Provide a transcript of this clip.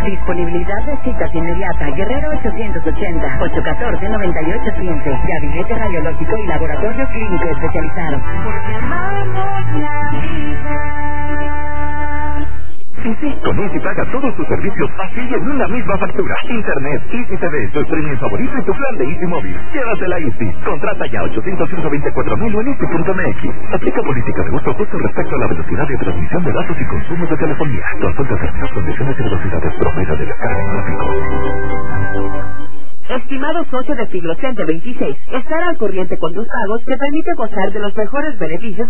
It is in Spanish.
Disponibilidad de citas inmediata. Guerrero 880 814 9815. Gabinete radiológico y laboratorio clínico especializado. Porque amamos la vida. Y sí, con Easy paga todos tus servicios así en una misma factura. Internet, Easy TV, tu streaming favorito y tu plan de Easy Móvil. Llévatela Easy. Contrata ya 800-124,000 o en Easy.mx. Aplica políticas de gusto justo respecto a la velocidad de transmisión de datos y consumo de telefonía. Consulta términos, condiciones y velocidades promesa de descarga en gráficos. Estimado socio de Figlocente 26, estar al corriente con tus pagos te permite gozar de los mejores beneficios